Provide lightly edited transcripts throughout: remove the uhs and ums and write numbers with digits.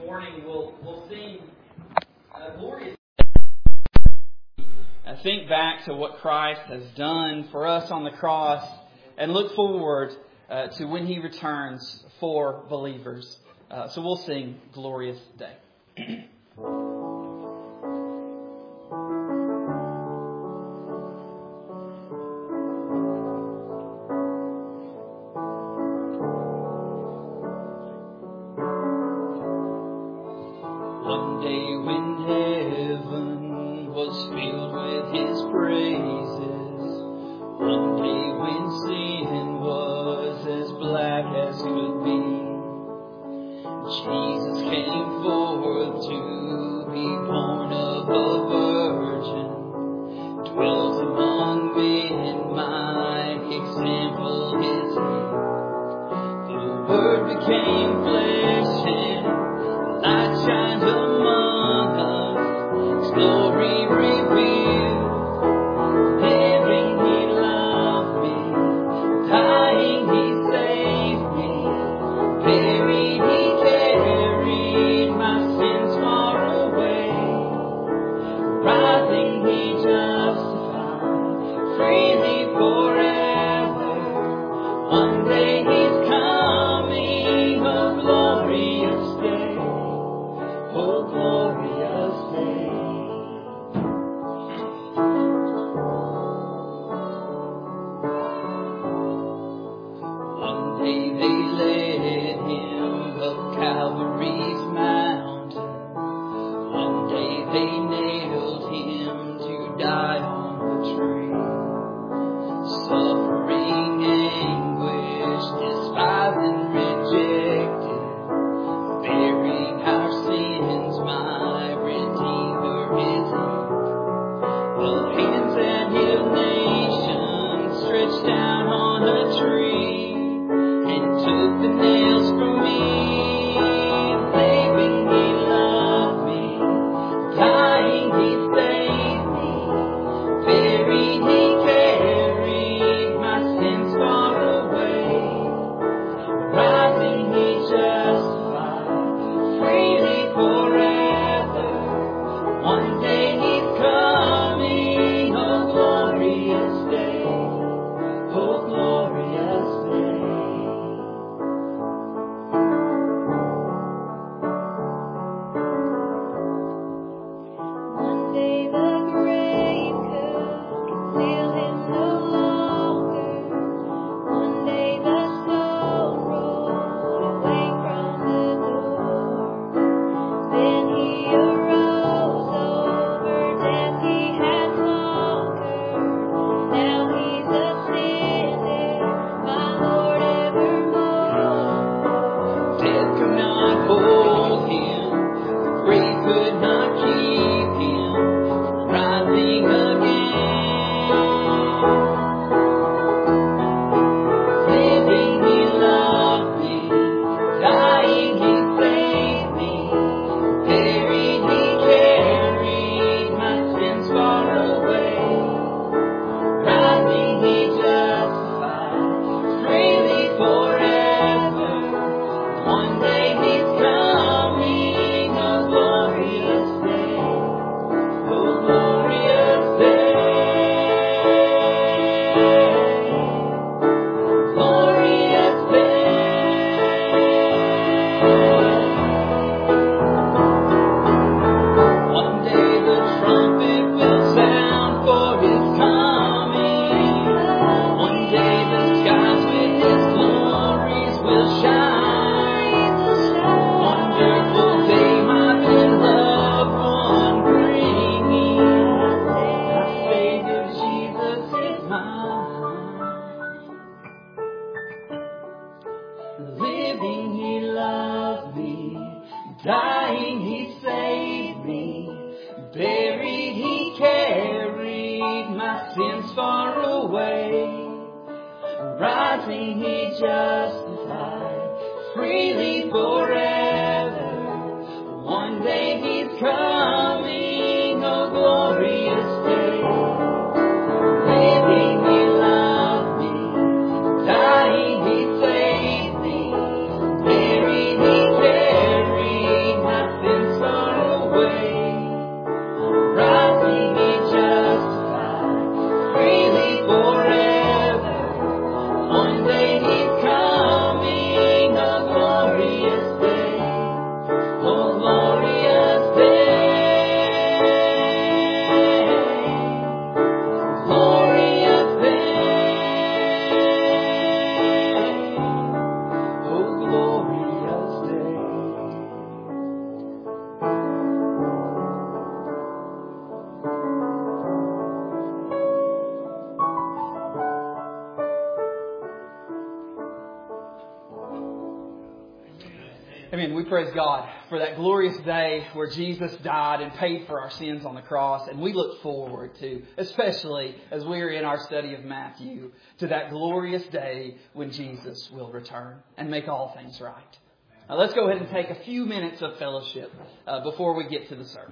morning we'll sing glorious. Think back to what Christ has done for us on the cross and look forward to when He returns for believers. So we'll sing Glorious Day. Amen. We praise God for that glorious day where Jesus died and paid for our sins on the cross. And we look forward to, especially as we are in our study of Matthew, to that glorious day when Jesus will return and make all things right. Now let's go ahead and take a few minutes of fellowship before we get to the sermon.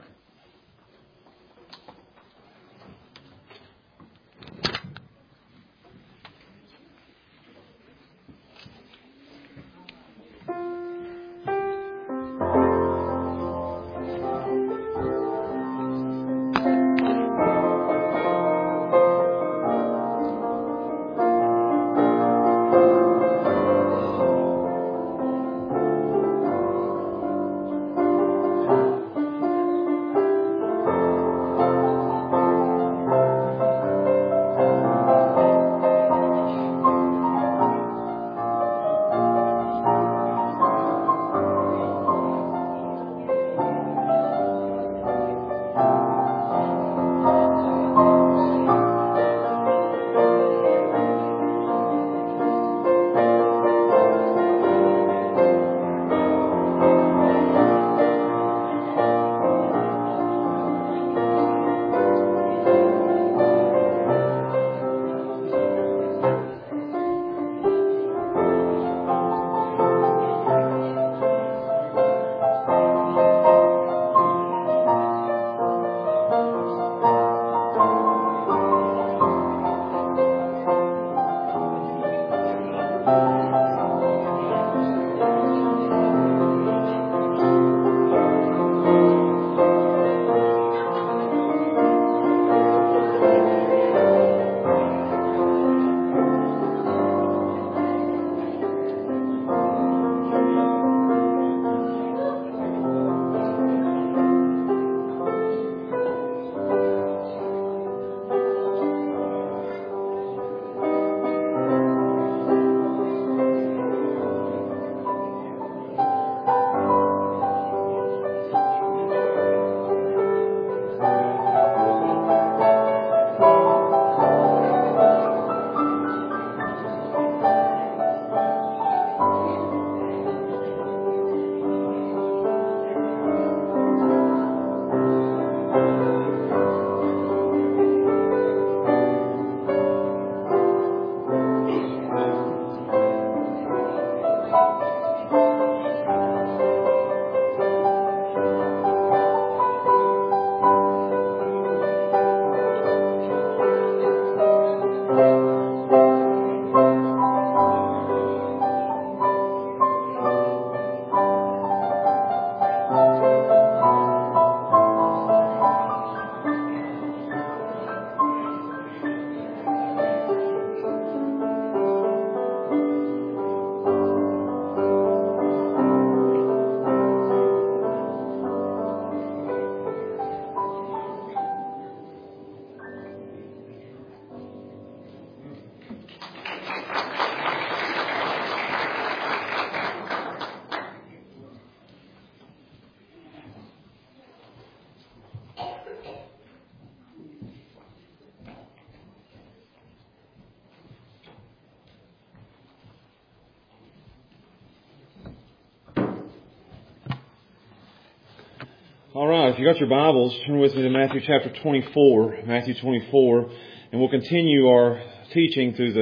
All right, if you got your Bibles, turn with me to Matthew chapter 24, Matthew 24, and we'll continue our teaching through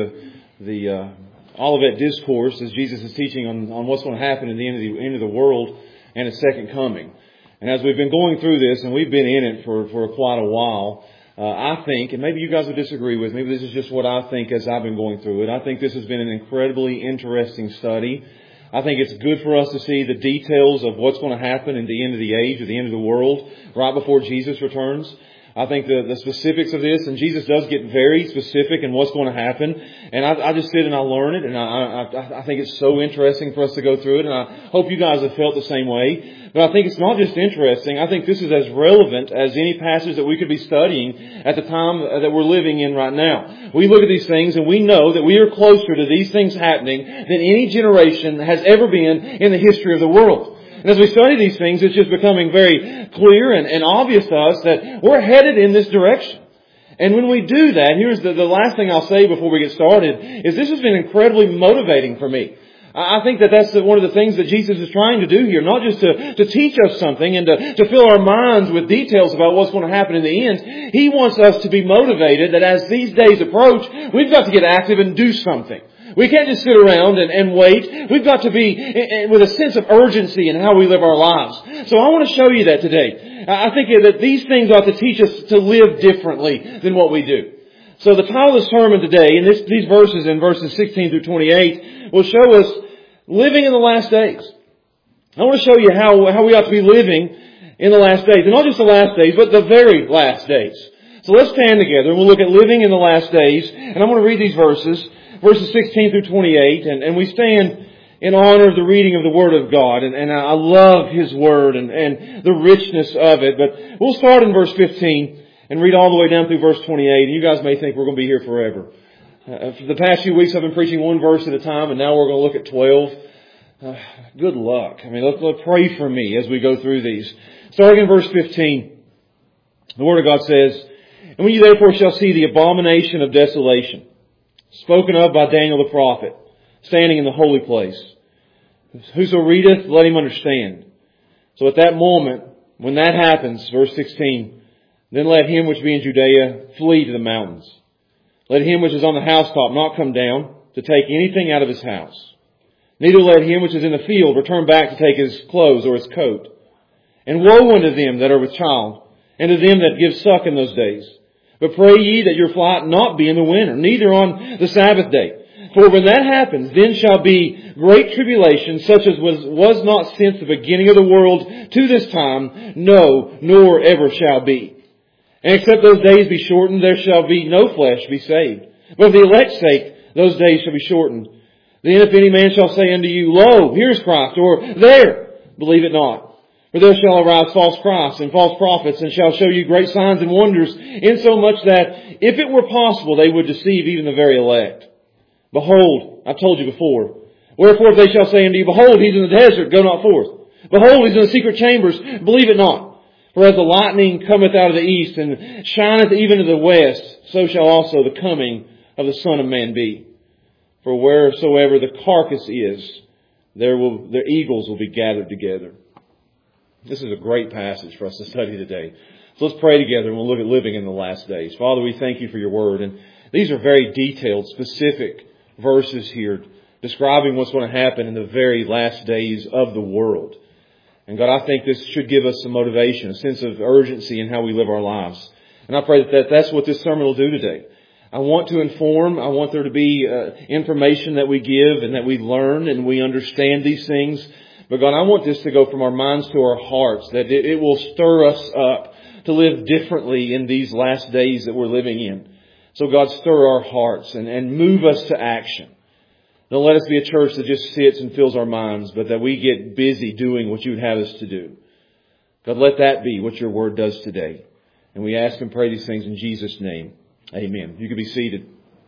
the Olivet Discourse as Jesus is teaching on what's going to happen at the end of the world and His second coming. And as we've been going through this, and we've been in it for quite a while, I think, and maybe you guys will disagree with me, but this is just what I think as I've been going through it. I think this has been an incredibly interesting study. I think it's good for us to see the details of what's going to happen at the end of the age, or the end of the world, right before Jesus returns. I think the specifics of this, and Jesus does get very specific in what's going to happen. And I just sit and I learn it, and I think it's so interesting for us to go through it. And I hope you guys have felt the same way. But I think it's not just interesting. I think this is as relevant as any passage that we could be studying at the time that we're living in right now. We look at these things and we know that we are closer to these things happening than any generation has ever been in the history of the world. And as we study these things, it's just becoming very clear and obvious to us that we're headed in this direction. And when we do that, here's the last thing I'll say before we get started, is this has been incredibly motivating for me. I think that that's one of the things that Jesus is trying to do here, not just to teach us something and to fill our minds with details about what's going to happen in the end. He wants us to be motivated that as these days approach, we've got to get active and do something. We can't just sit around and wait. We've got to be with a sense of urgency in how we live our lives. So I want to show you that today. I think that these things ought to teach us to live differently than what we do. So the title of the sermon today, and these verses in verses 16 through 28, will show us living in the last days. I want to show you how we ought to be living in the last days. And not just the last days, but the very last days. So let's stand together and we'll look at living in the last days. And I'm going to read these verses 16 through 28. And we stand in honor of the reading of the Word of God. And I love His Word and the richness of it. But we'll start in verse 15 and read all the way down through verse 28. And you guys may think we're going to be here forever. For the past few weeks I've been preaching one verse at a time, and now we're going to look at 12. Good luck. I mean, let's pray for me as we go through these. Starting in verse 15, the Word of God says, "And when you therefore shall see the abomination of desolation, spoken of by Daniel the prophet, standing in the holy place, whoso readeth, let him understand." So at that moment, when that happens, verse 16, "Then let him which be in Judea flee to the mountains. Let him which is on the housetop not come down to take anything out of his house. Neither let him which is in the field return back to take his clothes or his coat. And woe unto them that are with child, and to them that give suck in those days. But pray ye that your flight not be in the winter, neither on the Sabbath day. For when that happens, then shall be great tribulation, such as was not since the beginning of the world to this time, no, nor ever shall be. And except those days be shortened, there shall be no flesh be saved. But for the elect's sake, those days shall be shortened. Then if any man shall say unto you, Lo, here is Christ, or there, believe it not. For there shall arise false Christs and false prophets, and shall show you great signs and wonders, insomuch that, if it were possible, they would deceive even the very elect. Behold, I told you before. Wherefore if they shall say unto you, Behold, he's in the desert, go not forth. Behold, he's in the secret chambers, believe it not. For as the lightning cometh out of the east, and shineth even to the west, so shall also the coming of the Son of Man be. For wheresoever the carcass is, their eagles will be gathered together." This is a great passage for us to study today. So let's pray together and we'll look at living in the last days. Father, we thank you for your word. And these are very detailed, specific verses here describing what's going to happen in the very last days of the world. And God, I think this should give us some motivation, a sense of urgency in how we live our lives. And I pray that that's what this sermon will do today. I want to inform. I want there to be information that we give and that we learn and we understand these things. But God, I want this to go from our minds to our hearts, that it will stir us up to live differently in these last days that we're living in. So God, stir our hearts and move us to action. Don't let us be a church that just sits and fills our minds, but that we get busy doing what you would have us to do. God, let that be what your word does today. And we ask and pray these things in Jesus' name. Amen. You can be seated.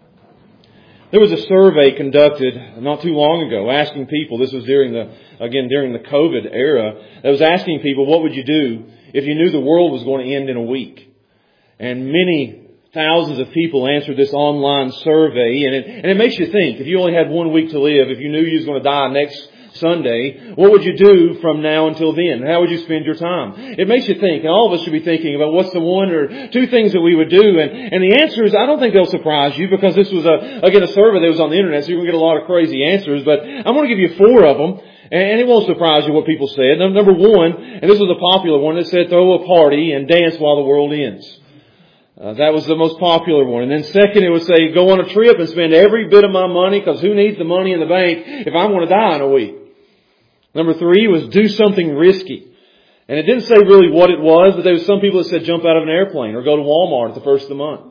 There was a survey conducted not too long ago asking people, this was during the COVID era, that was asking people, what would you do if you knew the world was going to end in a week? And many thousands of people answered this online survey, and it makes you think, if you only had 1 week to live, if you knew you was going to die next Sunday, what would you do from now until then? How would you spend your time? It makes you think, and all of us should be thinking about what's the one or two things that we would do. And the answer is, I don't think they'll surprise you, because this was a survey that was on the internet, so you're going to get a lot of crazy answers. But I'm going to give you 4 of them, and it won't surprise you what people said. Number 1, and this was a popular one, it said throw a party and dance while the world ends. That was the most popular one. And then second, it would say go on a trip and spend every bit of my money, because who needs the money in the bank if I'm going to die in a week? Number 3 was do something risky. And it didn't say really what it was, but there was some people that said jump out of an airplane or go to Walmart at the first of the month.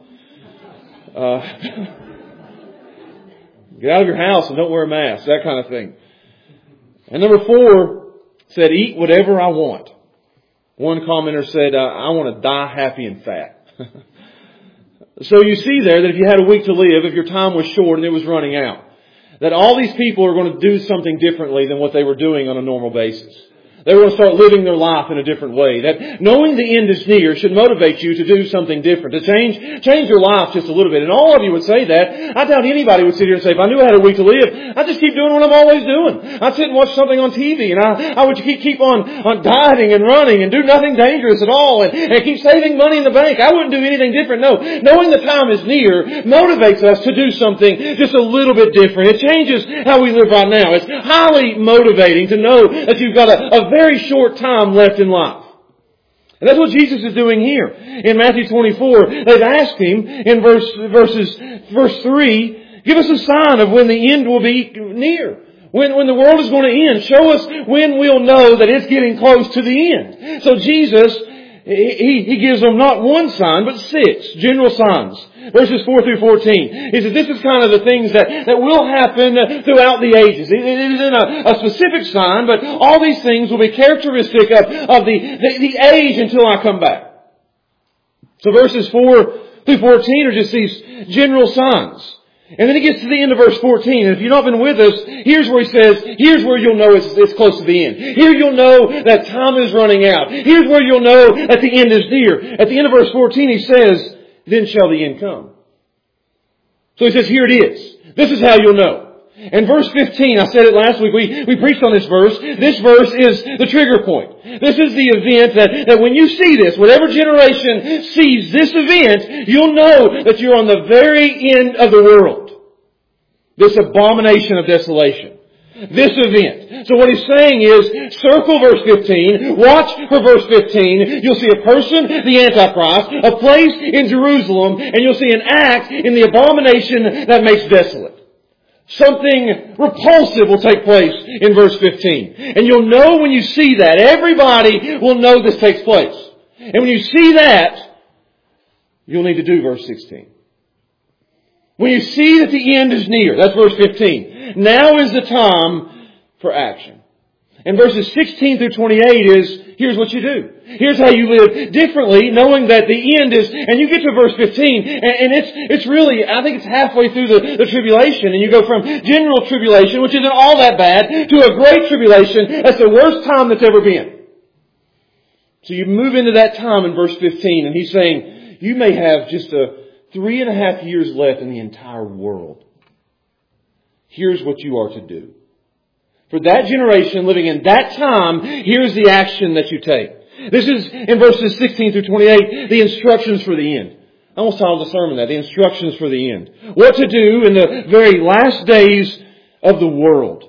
Get out of your house and don't wear a mask, that kind of thing. And number 4 said eat whatever I want. One commenter said, I want to die happy and fat. So you see there that if you had a week to live, if your time was short and it was running out, that all these people are going to do something differently than what they were doing on a normal basis. They want to start living their life in a different way. That knowing the end is near should motivate you to do something different, to change your life just a little bit. And all of you would say that. I doubt anybody would sit here and say, if I knew I had a week to live, I'd just keep doing what I'm always doing. I'd sit and watch something on TV, and I would keep on dieting and running and do nothing dangerous at all, and keep saving money in the bank. I wouldn't do anything different. No. Knowing the time is near motivates us to do something just a little bit different. It changes how we live right now. It's highly motivating to know that you've got a very short time left in life. And that's what Jesus is doing here. In Matthew 24, they've asked Him in verse 3, give us a sign of when the end will be near. When the world is going to end. Show us when we'll know that it's getting close to the end. So Jesus, He gives them not one sign, but 6 general signs. Verses 4 through 14. He says this is kind of the things that will happen throughout the ages. It isn't a specific sign, but all these things will be characteristic of the age until I come back. So verses 4 through 14 are just these general signs. And then he gets to the end of verse 14. And if you've not been with us, here's where he says, here's where you'll know it's close to the end. Here you'll know that time is running out. Here's where you'll know that the end is near. At the end of verse 14 he says, then shall the end come. So he says, here it is. This is how you'll know. And verse 15, I said it last week, we preached on this verse. This verse is the trigger point. This is the event that when you see this, whatever generation sees this event, you'll know that you're on the very end of the world. This abomination of desolation. This event. So what he's saying is, circle verse 15, watch for verse 15, you'll see a person, the Antichrist, a place in Jerusalem, and you'll see an act in the abomination that makes desolate. Something repulsive will take place in verse 15. And you'll know when you see that. Everybody will know this takes place. And when you see that, you'll need to do verse 16. When you see that the end is near, that's verse 15. Now is the time for action. And verses 16 through 28 is, here's what you do. Here's how you live differently, knowing that the end is, and you get to verse 15, and it's really, I think it's halfway through the tribulation, and you go from general tribulation, which isn't all that bad, to a great tribulation. That's the worst time that's ever been. So you move into that time in verse 15, and he's saying, you may have just 3.5 years left in the entire world. Here's what you are to do. For that generation living in that time, here's the action that you take. This is in verses 16 through 28, the instructions for the end. I almost titled the sermon that, the instructions for the end. What to do in the very last days of the world.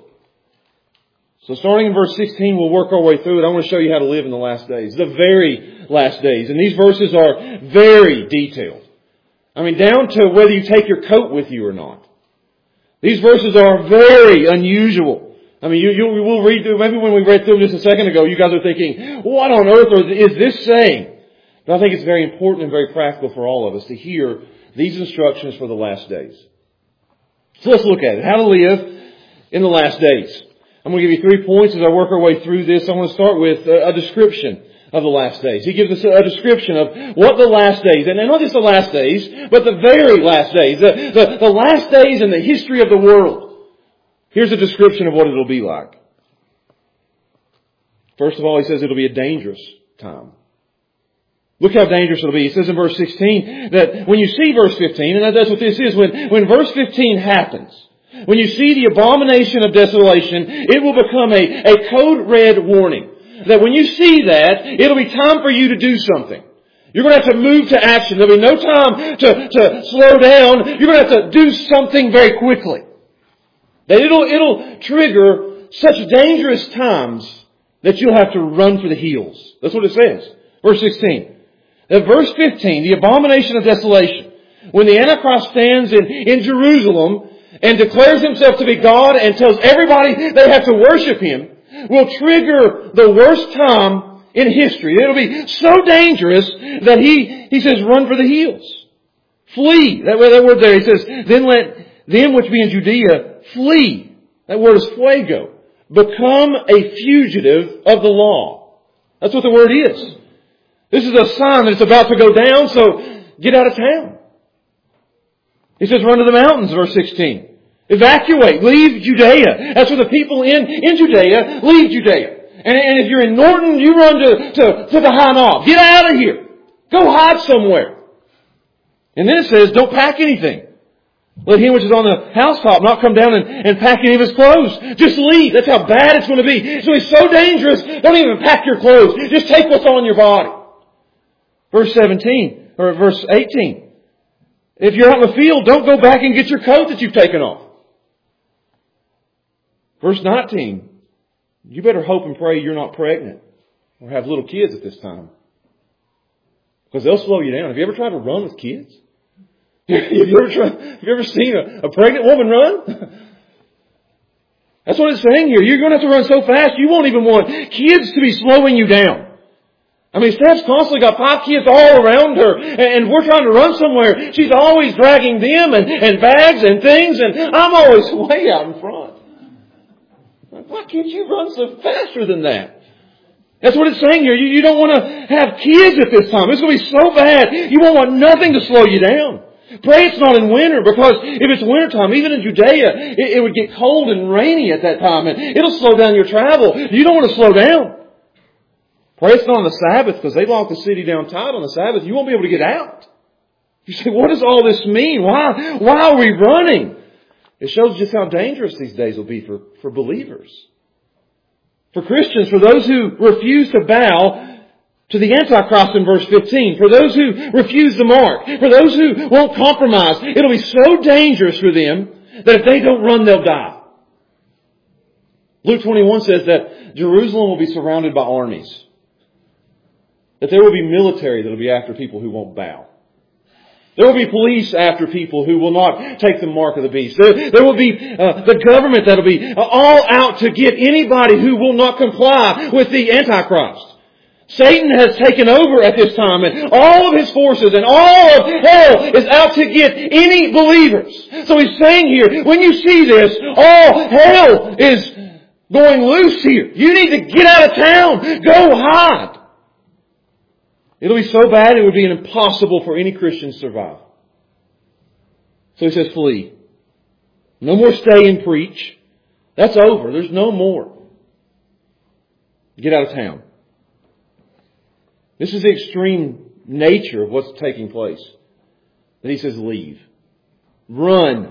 So starting in verse 16, we'll work our way through it. I want to show you how to live in the last days. The very last days. And these verses are very detailed. I mean, down to whether you take your coat with you or not. These verses are very unusual. I mean, we'll read through, maybe when we read through them just a second ago, you guys are thinking, what on earth is this saying? But I think it's very important and very practical for all of us to hear these instructions for the last days. So let's look at it. How to live in the last days. I'm going to give you 3 points as I work our way through this. I want to start with a description of the last days. He gives us a description of what the last days, and not just the last days, but the very last days, the last days in the history of the world. Here's a description of what it'll be like. First of all, he says it'll be a dangerous time. Look how dangerous it'll be. He says in verse 16 that when you see verse 15, and that's what this is, when verse 15 happens, when you see the abomination of desolation, it will become a code red warning. That when you see that, it'll be time for you to do something. You're going to have to move to action. There'll be no time to slow down. You're going to have to do something very quickly. That it'll trigger such dangerous times that you'll have to run for the hills. That's what it says. Verse 16. That verse 15, the abomination of desolation. When the Antichrist stands in Jerusalem and declares himself to be God and tells everybody they have to worship him, will trigger the worst time in history. It'll be so dangerous that he says, run for the hills. Flee. That word there, he says, then let them which be in Judea flee. That word is fuego. Become a fugitive of the law. That's what the word is. This is a sign that it's about to go down, so get out of town. He says, run to the mountains, verse 16. Evacuate. Leave Judea. That's where the people in Judea leave Judea. And if you're in Norton, you run to the High Knob. Get out of here. Go hide somewhere. And then it says, don't pack anything. Let him which is on the housetop not come down and pack any of his clothes. Just leave. That's how bad it's going to be. It's going to be so dangerous. Don't even pack your clothes. Just take what's on your body. Verse 17, or verse 18. If you're out in the field, don't go back and get your coat that you've taken off. Verse 19. You better hope and pray you're not pregnant or have little kids at this time. Because they'll slow you down. Have you ever tried to run with kids? Have you ever seen a pregnant woman run? That's what it's saying here. You're going to have to run so fast you won't even want kids to be slowing you down. I mean, Steph's constantly got 5 kids all around her, and we're trying to run somewhere. She's always dragging them and bags and things, and I'm always way out in front. Why can't you run so faster than that? That's what it's saying here. You don't want to have kids at this time. It's going to be so bad. You won't want nothing to slow you down. Pray it's not in winter, because if it's wintertime, even in Judea, it would get cold and rainy at that time, and it'll slow down your travel. You don't want to slow down. Pray it's not on the Sabbath, because they lock the city down tight on the Sabbath. You won't be able to get out. You say, what does all this mean? Why are we running? It shows just how dangerous these days will be for believers. For Christians, for those who refuse to bow to the Antichrist in verse 15. For those who refuse the mark. For those who won't compromise. It'll be so dangerous for them that if they don't run, they'll die. Luke 21 says that Jerusalem will be surrounded by armies. That there will be military that will be after people who won't bow. There will be police after people who will not take the mark of the beast. There will be the government that will be all out to get anybody who will not comply with the Antichrist. Satan has taken over at this time, and all of his forces and all of hell is out to get any believers. So he's saying here, when you see this, all hell is going loose here. You need to get out of town. Go hide. It'll be so bad it would be impossible for any Christian to survive. So he says, flee. No more stay and preach. That's over. There's no more. Get out of town. This is the extreme nature of what's taking place. That he says, leave. Run.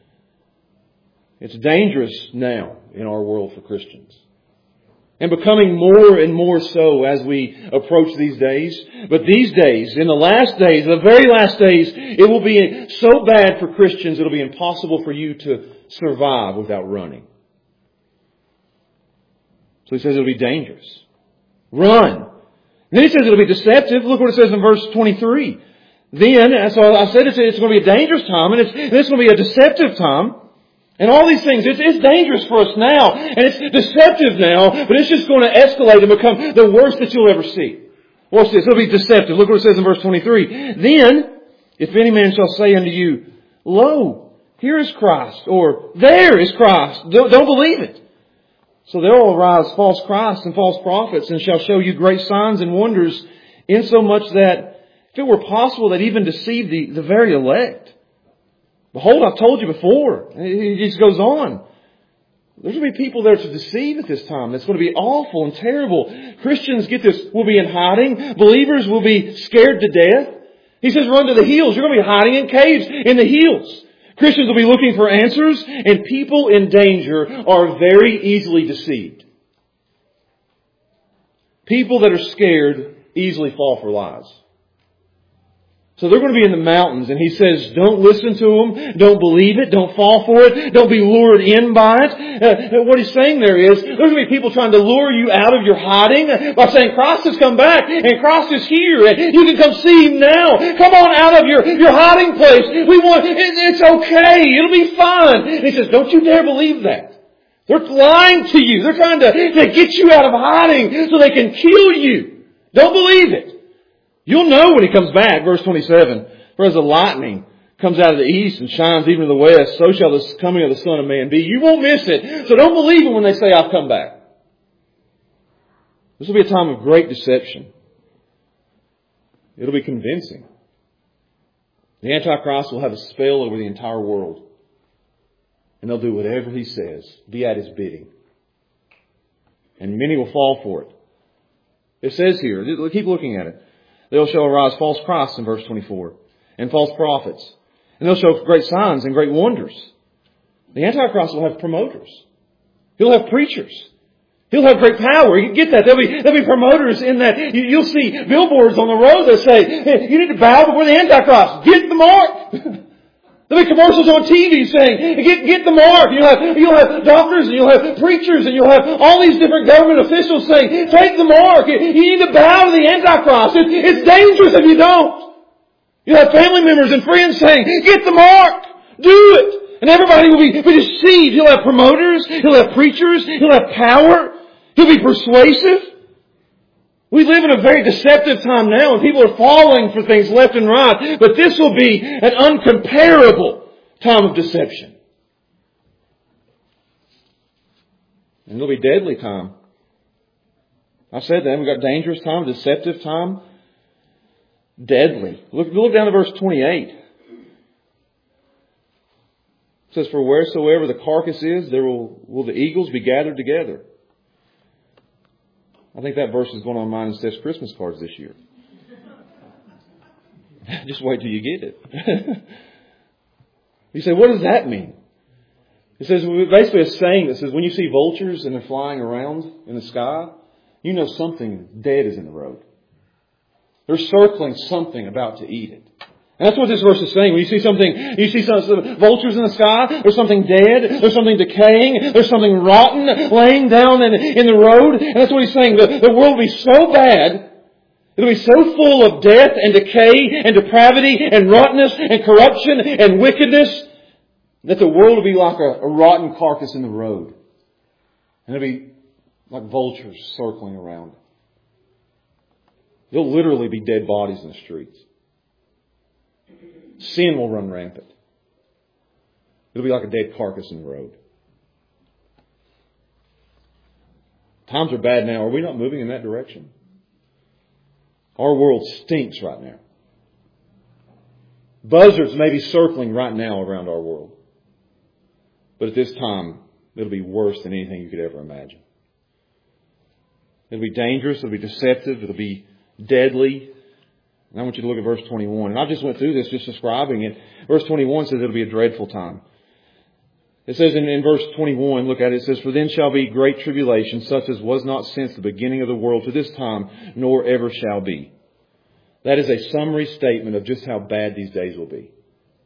It's dangerous now in our world for Christians. And becoming more and more so as we approach these days. But these days, in the last days, the very last days, it will be so bad for Christians, it'll be impossible for you to survive without running. So he says it'll be dangerous. Run. And then he says it'll be deceptive. Look what it says in verse 23. Then, so I said it's going to be a dangerous time, and it's going to be a deceptive time. And all these things, it's dangerous for us now, and it's deceptive now, but it's just going to escalate and become the worst that you'll ever see. Watch this, it'll be deceptive. Look what it says in verse 23. Then, if any man shall say unto you, Lo, here is Christ, or there is Christ, don't believe it. So there will arise false Christs and false prophets, and shall show you great signs and wonders, insomuch that if it were possible, that even deceive the very elect. Behold, I've told you before. He just goes on. There's going to be people there to deceive at this time. It's going to be awful and terrible. Christians, get this, will be in hiding. Believers will be scared to death. He says run to the hills. You're going to be hiding in caves in the hills. Christians will be looking for answers, and people in danger are very easily deceived. People that are scared easily fall for lies. So they're going to be in the mountains, and he says, don't listen to them, don't believe it, don't fall for it, don't be lured in by it. What he's saying there is, there's going to be people trying to lure you out of your hiding by saying, Christ has come back, and Christ is here, and you can come see Him now. Come on out of your hiding place. It's okay, it'll be fine. And he says, don't you dare believe that. They're lying to you. They're trying to get you out of hiding so they can kill you. Don't believe it. You'll know when He comes back, verse 27. For as the lightning comes out of the east and shines even to the west, so shall the coming of the Son of Man be. You won't miss it. So don't believe it when they say, I've come back. This will be a time of great deception. It'll be convincing. The Antichrist will have a spell over the entire world. And they'll do whatever he says. Be at his bidding. and many will fall for it. It says here, keep looking at it. There shall arise false Christs in verse 24, and false prophets. And they'll show great signs and great wonders. The Antichrist will have promoters. He'll have preachers. He'll have great power. You get that. There'll be promoters in that. You'll see billboards on the road that say, hey, you need to bow before the Antichrist. Get the mark. There'll be commercials on TV saying, get the mark. You'll have doctors and you'll have preachers and you'll have all these different government officials saying, take the mark. You need to bow to the Antichrist. It's dangerous if you don't. You'll have family members and friends saying, get the mark. Do it. And everybody will be deceived. He'll have promoters. He'll have preachers. He'll have power. He'll be persuasive. We live in a very deceptive time now and people are falling for things left and right. But this will be an uncomparable time of deception. And it'll be deadly time. I said that. We've got dangerous time, deceptive time. Deadly. Look down to verse 28. It says, for wheresoever the carcass is, there will the eagles be gathered together. I think that verse is going on mine instead of Christmas cards this year. Just wait till you get it. You say, what does that mean? It says, basically a saying that says, when you see vultures and they're flying around in the sky, you know something dead is in the road. They're circling something about to eat it. And that's what this verse is saying. When you see some vultures in the sky, there's something dead, there's something decaying, there's something rotten laying down in the road. And that's what he's saying. The world will be so bad, it'll be so full of death and decay and depravity and rottenness and corruption and wickedness that the world will be like a rotten carcass in the road. And it'll be like vultures circling around. There'll literally be dead bodies in the streets. Sin will run rampant. It'll be like a dead carcass in the road. Times are bad now. Are we not moving in that direction? Our world stinks right now. Buzzards may be circling right now around our world. But at this time, it'll be worse than anything you could ever imagine. It'll be dangerous. It'll be deceptive. It'll be deadly. And I want you to look at verse 21. And I just went through this just describing it. Verse 21 says it'll be a dreadful time. It says in verse 21, look at it, it says, for then shall be great tribulation, such as was not since the beginning of the world to this time, nor ever shall be. That is a summary statement of just how bad these days will be.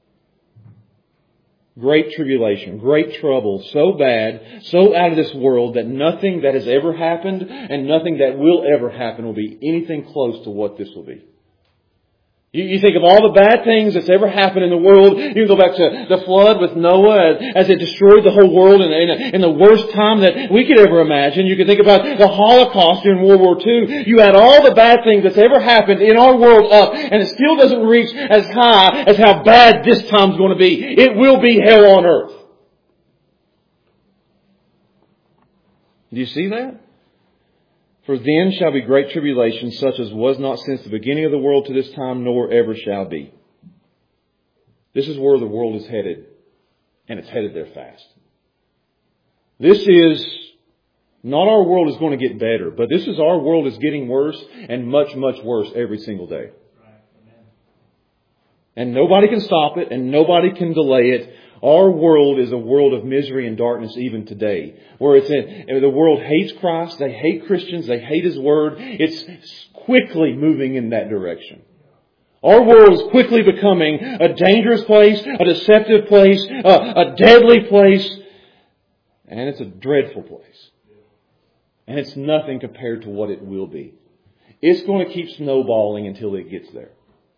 Great tribulation, great trouble, so bad, so out of this world that nothing that has ever happened and nothing that will ever happen will be anything close to what this will be. You think of all the bad things that's ever happened in the world. You can go back to the flood with Noah as it destroyed the whole world in the worst time that we could ever imagine. You can think about the Holocaust during World War II. You add all the bad things that's ever happened in our world up, and it still doesn't reach as high as how bad this time's going to be. It will be hell on earth. Do you see that? For then shall be great tribulation, such as was not since the beginning of the world to this time, nor ever shall be. This is where the world is headed, and it's headed there fast. This is not our world is going to get better, but this is our world is getting worse and much, much worse every single day. And nobody can stop it, and nobody can delay it. Our world is a world of misery and darkness even today. Where the world hates Christ, they hate Christians, they hate His Word. It's quickly moving in that direction. Our world is quickly becoming a dangerous place, a deceptive place, a deadly place. And it's a dreadful place. And it's nothing compared to what it will be. It's going to keep snowballing until it gets there.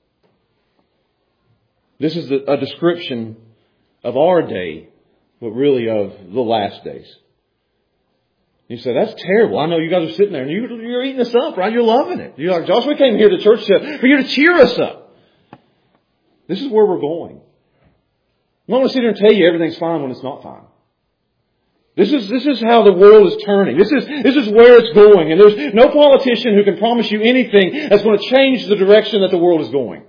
This is a description of our day, but really of the last days. You say, that's terrible. I know you guys are sitting there and you're eating us up, right? You're loving it. You're like, Josh, we came here to church for you to cheer us up. This is where we're going. I'm not going to sit here and tell you everything's fine when it's not fine. This is how the world is turning. This is where it's going. And there's no politician who can promise you anything that's going to change the direction that the world is going.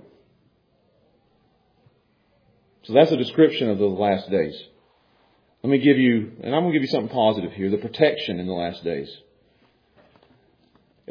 So that's a description of the last days. Let me give you, and I'm going to give you something positive here, the protection in the last days.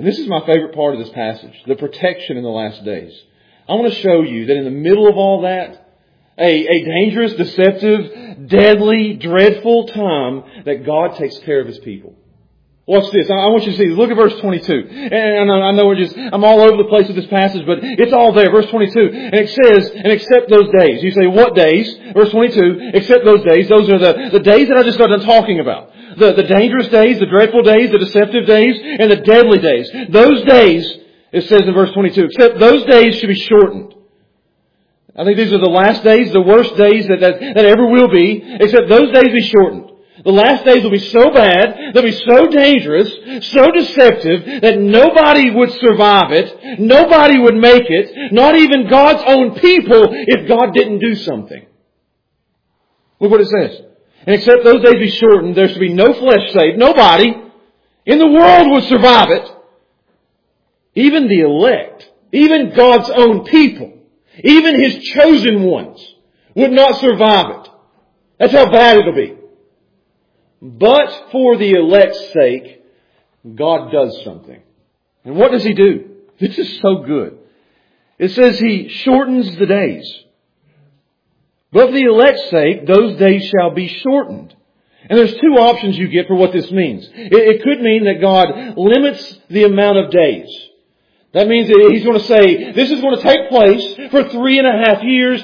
And this is my favorite part of this passage, the protection in the last days. I want to show you that in the middle of all that, a dangerous, deceptive, deadly, dreadful time, that God takes care of His people. Watch this. I want you to see. Look at verse 22. And I know I'm all over the place with this passage, but it's all there. Verse 22. And it says, and except those days. You say, what days? Verse 22. Except those days. Those are the days that I just got done talking about. The dangerous days, the dreadful days, the deceptive days, and the deadly days. Those days, it says in verse 22, except those days should be shortened. I think these are the last days, the worst days that ever will be, except those days be shortened. The last days will be so bad, they'll be so dangerous, so deceptive, that nobody would survive it, nobody would make it, not even God's own people, if God didn't do something. Look what it says. And except those days be shortened, there should be no flesh saved. Nobody in the world would survive it. Even the elect, even God's own people, even His chosen ones would not survive it. That's how bad it'll be. But for the elect's sake, God does something. And what does He do? This is so good. It says He shortens the days. But for the elect's sake, those days shall be shortened. And there's two options you get for what this means. It could mean that God limits the amount of days. That means that He's going to say, this is going to take place for 3.5 years,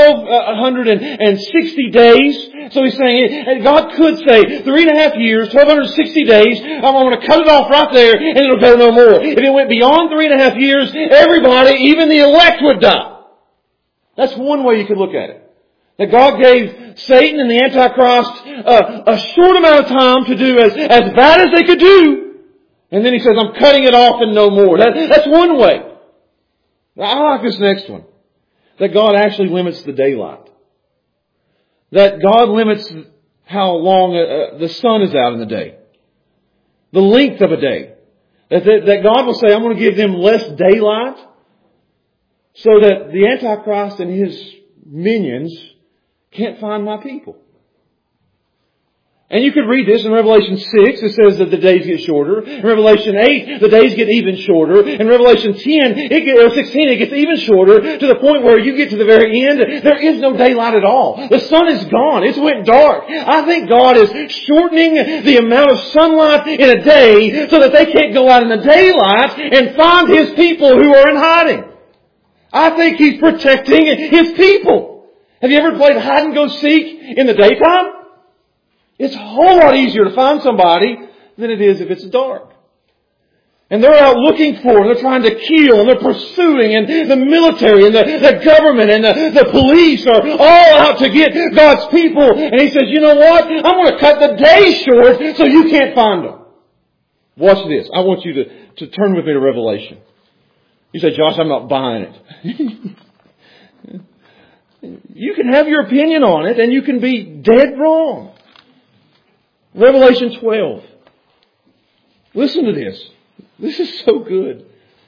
1,260 days. So He's saying, God could say, 3.5 years, 1,260 days, I'm going to cut it off right there, and it'll go no more. If it went beyond 3.5 years, everybody, even the elect, would die. That's one way you could look at it. That God gave Satan and the Antichrist a short amount of time to do as bad as they could do. And then He says, I'm cutting it off and no more. That's one way. Now, I like this next one. That God actually limits the daylight. That God limits how long the sun is out in the day. The length of a day. That God will say, I'm going to give them less daylight so that the Antichrist and his minions can't find my people. And you could read this in Revelation 6. It says that the days get shorter. In Revelation 8, the days get even shorter. In Revelation 16, it gets even shorter to the point where you get to the very end, there is no daylight at all. The sun is gone. It's went dark. I think God is shortening the amount of sunlight in a day so that they can't go out in the daylight and find His people who are in hiding. I think He's protecting His people. Have you ever played hide and go seek in the daytime? It's a whole lot easier to find somebody than it is if it's dark. And they're out looking for, and they're trying to kill, and they're pursuing, and the military, and the government, and the police are all out to get God's people. And He says, you know what? I'm going to cut the day short so you can't find them. Watch this. I want you to turn with me to Revelation. You say, Josh, I'm not buying it. You can have your opinion on it, and you can be dead wrong. Revelation 12. Listen to this. This is so good.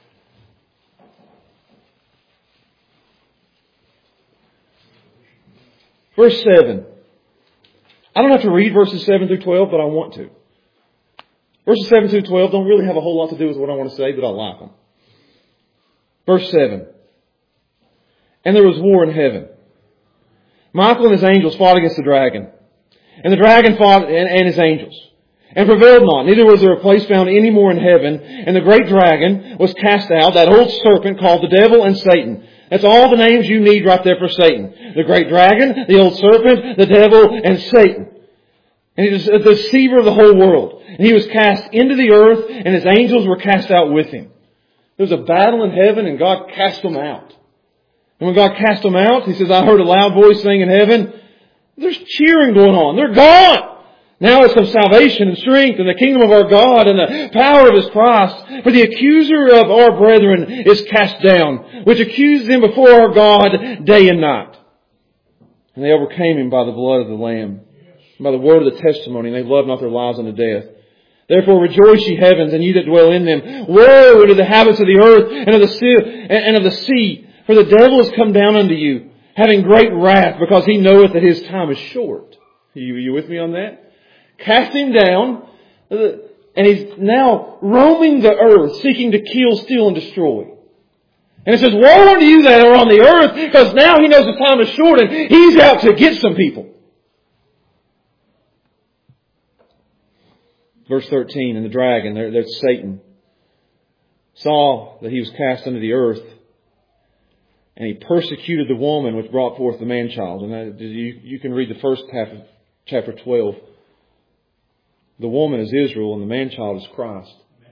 Verse 7. I don't have to read verses 7 through 12, but I want to. Verses 7 through 12 don't really have a whole lot to do with what I want to say, but I like them. Verse 7. And there was war in heaven. Michael and his angels fought against the dragon. And the dragon fought and his angels, and prevailed not. Neither was there a place found any more in heaven. And the great dragon was cast out, that old serpent called the devil and Satan. That's all the names you need right there for Satan. The great dragon, the old serpent, the devil, and Satan. And he was the deceiver of the whole world. And he was cast into the earth, and his angels were cast out with him. There was a battle in heaven, and God cast them out. And when God cast them out, He says, I heard a loud voice saying in heaven, there's cheering going on. They're gone. Now it's of salvation and strength and the kingdom of our God and the power of His Christ. For the accuser of our brethren is cast down, which accused them before our God day and night. And they overcame him by the blood of the Lamb, by the word of the testimony, and they loved not their lives unto death. Therefore rejoice, ye heavens, and ye that dwell in them. Woe unto the habits of the earth and of the sea, for the devil is come down unto you, having great wrath, because he knoweth that his time is short. Are you with me on that? Cast him down. And he's now roaming the earth, seeking to kill, steal, and destroy. And it says, woe unto you that are on the earth, because now he knows the time is short and he's out to get some people. Verse 13, and the dragon, there's Satan, saw that he was cast into the earth, and he persecuted the woman which brought forth the man-child. And you can read the first half of chapter 12. The woman is Israel and the man-child is Christ.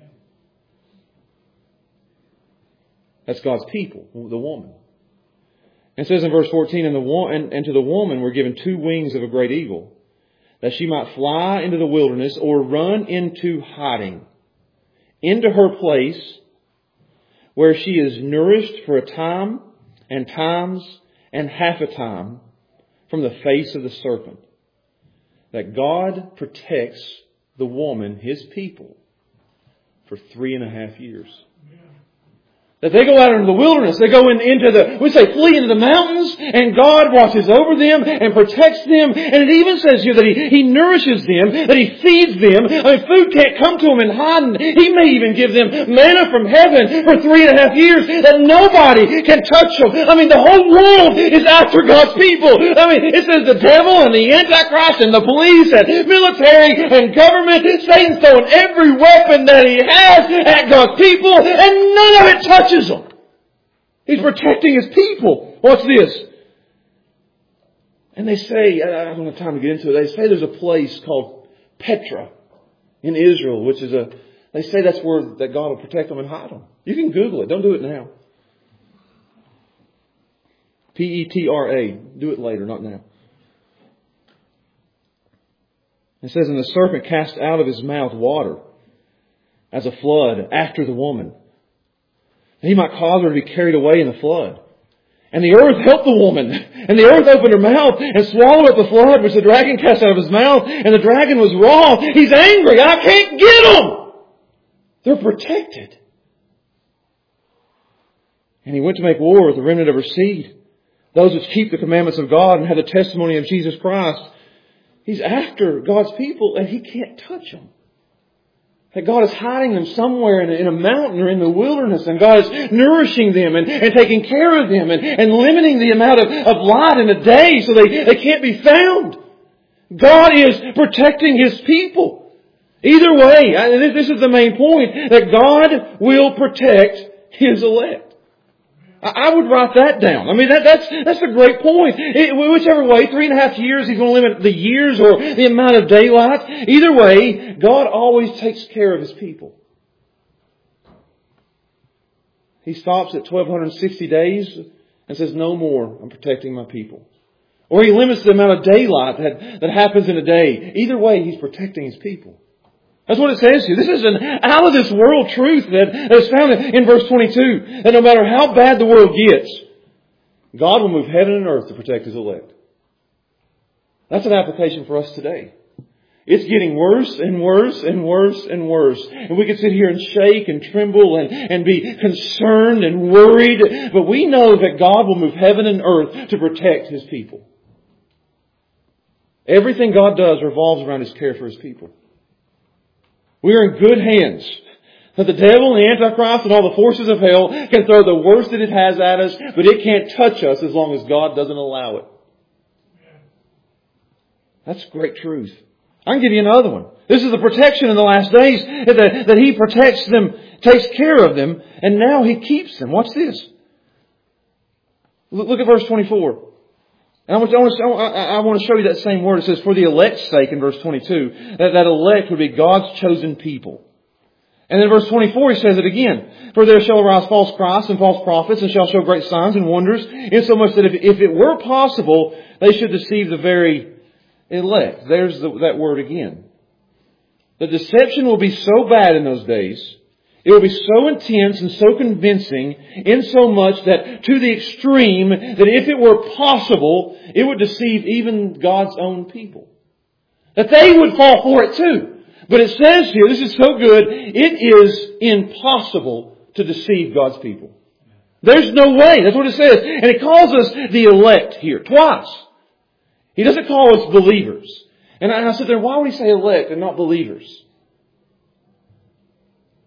That's God's people, the woman. And it says in verse 14, and to the woman were given 2 wings of a great eagle, that she might fly into the wilderness or run into hiding, into her place where she is nourished for a time and times and half a time from the face of the serpent. That God protects the woman, His people, for 3.5 years. That they go out into the wilderness, they go flee into the mountains, and God watches over them and protects them. And it even says here that He nourishes them, that He feeds them. I mean, food can't come to them in hiding. He may even give them manna from heaven for 3.5 years that nobody can touch them. I mean, the whole world is after God's people. I mean, it says the devil and the Antichrist and the police and military and government, Satan's throwing every weapon that he has at God's people, and none of it touches them. He's protecting His people. Watch this. And they say, I don't have time to get into it, they say there's a place called Petra in Israel, which is they say that's where that God will protect them and hide them. You can Google it. Don't do it now. Petra. Do it later, not now. It says, and the serpent cast out of his mouth water as a flood after the woman, and he might cause her to be carried away in the flood. And the earth helped the woman. And the earth opened her mouth and swallowed up the flood which the dragon cast out of his mouth. And the dragon was wroth. He's angry. I can't get them. They're protected. And he went to make war with the remnant of her seed, those which keep the commandments of God and have the testimony of Jesus Christ. He's after God's people and he can't touch them. That God is hiding them somewhere in a mountain or in the wilderness, and God is nourishing them and taking care of them and limiting the amount of light in a day so they can't be found. God is protecting His people. Either way, this is the main point, that God will protect His elect. I would write that down. I mean, that's a great point. Whichever way, 3.5 years, He's going to limit the years or the amount of daylight. Either way, God always takes care of His people. He stops at 1,260 days and says, no more, I'm protecting my people. Or He limits the amount of daylight that happens in a day. Either way, He's protecting His people. That's what it says here. This is an out of this world truth that is found in verse 22. That no matter how bad the world gets, God will move heaven and earth to protect His elect. That's an application for us today. It's getting worse and worse and worse and worse. And we can sit here and shake and tremble and be concerned and worried. But we know that God will move heaven and earth to protect His people. Everything God does revolves around His care for His people. We are in good hands. That the devil and the Antichrist and all the forces of hell can throw the worst that it has at us, but it can't touch us as long as God doesn't allow it. That's great truth. I can give you another one. This is the protection in the last days, that He protects them, takes care of them, and now He keeps them. Watch this. Look at verse 24. And I want to show you that same word. It says, for the elect's sake in verse 22. That elect would be God's chosen people. And then in verse 24 he says it again. For there shall arise false Christs and false prophets, and shall show great signs and wonders, insomuch that if it were possible, they should deceive the very elect. There's that word again. The deception will be so bad in those days. It will be so intense and so convincing, in so much that to the extreme, that if it were possible, it would deceive even God's own people. That they would fall for it too. But it says here, this is so good, it is impossible to deceive God's people. There's no way. That's what it says. And it calls us the elect here, twice. He doesn't call us believers. And I said there, why would He say elect and not believers?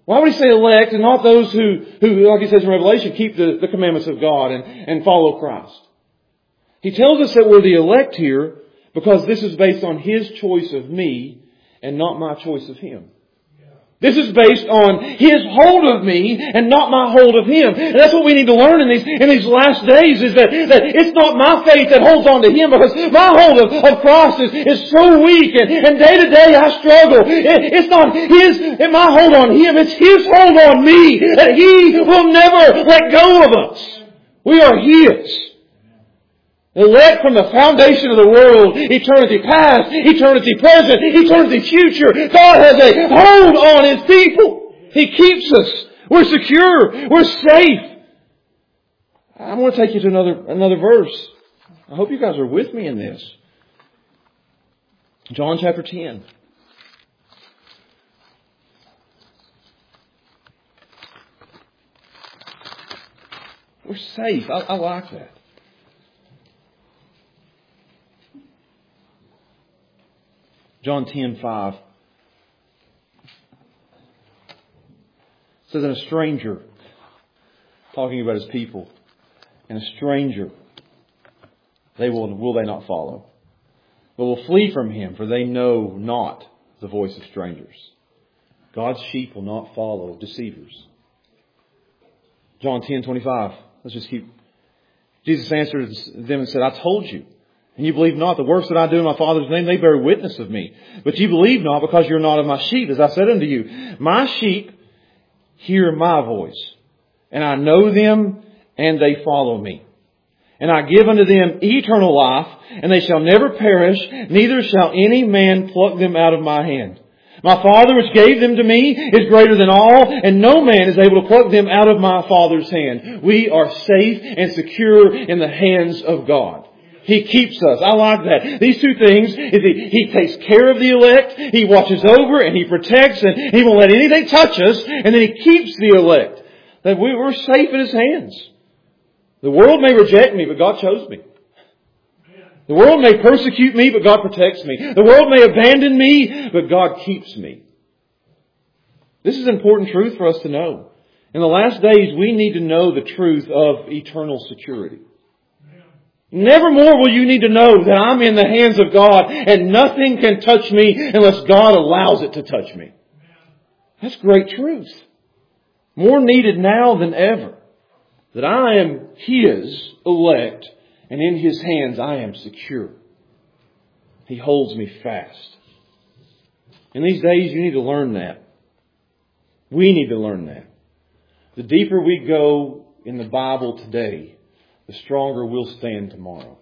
Why would he say elect and not those who like he says in Revelation, keep the commandments of God and follow Christ? He tells us that we're the elect here because this is based on His choice of me and not my choice of Him. This is based on His hold of me and not my hold of Him. And that's what we need to learn in these last days, is that it's not my faith that holds on to Him, because my hold of Christ is so weak, and day to day I struggle. It's not my hold on Him, it's His hold on me, that He will never let go of us. We are His. Elect from the foundation of the world, eternity past, eternity present, eternity future. God has a hold on His people. He keeps us. We're secure. We're safe. I'm going to take you to another verse. I hope you guys are with me in this. John chapter 10. We're safe. I like that. John 10:5 says, and a stranger, talking about His people, and a stranger, will they not follow, but will flee from him, for they know not the voice of strangers. God's sheep will not follow deceivers. John 10:25. Let's just keep. Jesus answered them and said, I told you, and you believe not. The works that I do in my Father's name, they bear witness of me. But you believe not, because you're not of my sheep. As I said unto you, my sheep hear my voice, and I know them, and they follow me. And I give unto them eternal life, and they shall never perish, neither shall any man pluck them out of my hand. My Father which gave them to me is greater than all, and no man is able to pluck them out of my Father's hand. We are safe and secure in the hands of God. He keeps us. I like that. These two things is He takes care of the elect, He watches over, and He protects, and He won't let anything touch us, and then He keeps the elect. That we're safe in His hands. The world may reject me, but God chose me. The world may persecute me, but God protects me. The world may abandon me, but God keeps me. This is an important truth for us to know. In the last days, we need to know the truth of eternal security. Never more will you need to know that I'm in the hands of God and nothing can touch me unless God allows it to touch me. That's great truth. More needed now than ever. That I am His elect, and in His hands I am secure. He holds me fast. In these days you need to learn that. We need to learn that. The deeper we go in the Bible today, the stronger we'll stand tomorrow.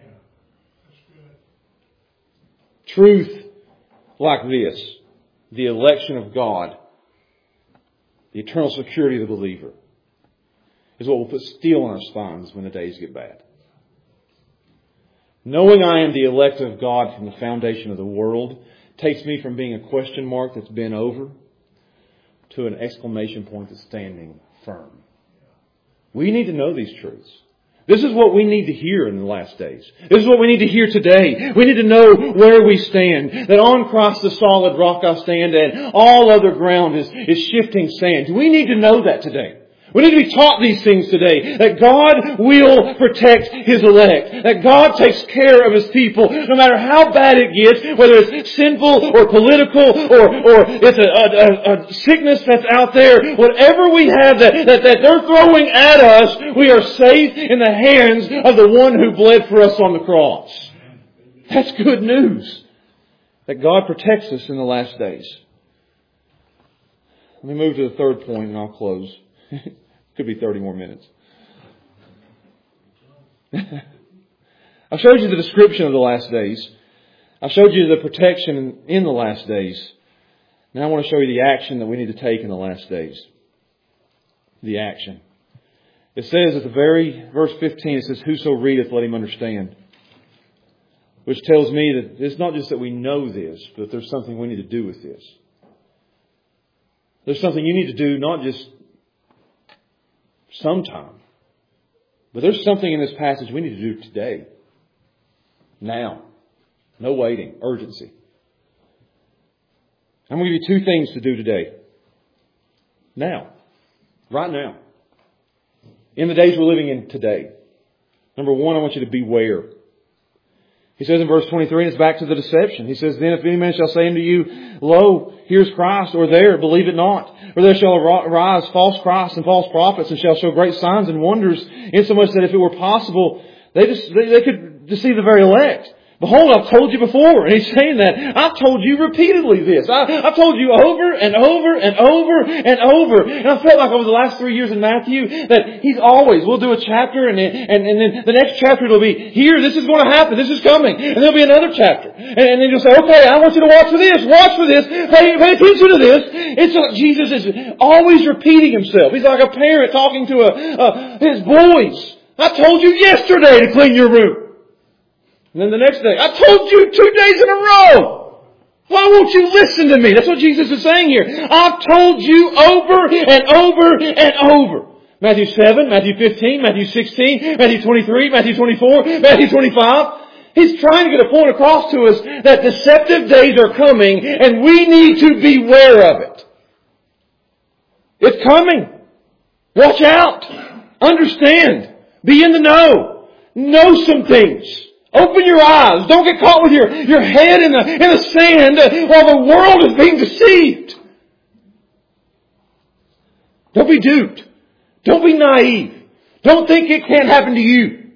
Truth like this, the election of God, the eternal security of the believer, is what will put steel in our spines when the days get bad. Knowing I am the elect of God from the foundation of the world takes me from being a question mark that's been over to an exclamation point that's standing firm. We need to know these truths. This is what we need to hear in the last days. This is what we need to hear today. We need to know where we stand. That on Christ the solid rock I stand, and all other ground is shifting sand. We need to know that today. We need to be taught these things today. That God will protect His elect. That God takes care of His people. No matter how bad it gets, whether it's sinful or political or it's a sickness that's out there. Whatever we have that they're throwing at us, we are safe in the hands of the one who bled for us on the cross. That's good news. That God protects us in the last days. Let me move to the third point and I'll close. Could be 30 more minutes. I've showed you the description of the last days. I've showed you the protection in the last days. Now I want to show you the action that we need to take in the last days. The action. It says at the very verse 15, it says, whoso readeth, let him understand. Which tells me that it's not just that we know this, but there's something we need to do with this. There's something you need to do, not just sometime. But there's something in this passage we need to do today. Now. No waiting. Urgency. I'm going to give you two things to do today. now. Right now. In the days we're living in today. Number one, I want you to beware. He says in verse 23, and it's back to the deception. He says, then if any man shall say unto you, Lo, here's Christ, or there, believe it not. For there shall arise false Christs and false prophets, and shall show great signs and wonders, insomuch that if it were possible, they could deceive the very elect. Behold, I've told you before. And he's saying that. I've told you repeatedly this. I've told you over and over and over and over. And I felt like over the last 3 years in Matthew that he's always, we'll do a chapter and then the next chapter will be, here, this is going to happen. This is coming. And there'll be another chapter. And then you'll say, okay, I want you to watch for this. Watch for this. Pay attention to this. It's like Jesus is always repeating himself. He's like a parent talking to his boys. I told you yesterday to clean your room. And then the next day, I told you 2 days in a row. Why won't you listen to me? That's what Jesus is saying here. I've told you over and over and over. Matthew 7, Matthew 15, Matthew 16, Matthew 23, Matthew 24, Matthew 25. He's trying to get a point across to us that deceptive days are coming and we need to beware of it. It's coming. Watch out. Understand. Be in the know. Know some things. Open your eyes. Don't get caught with your head in the sand while the world is being deceived. Don't be duped. Don't be naive. Don't think it can't happen to you.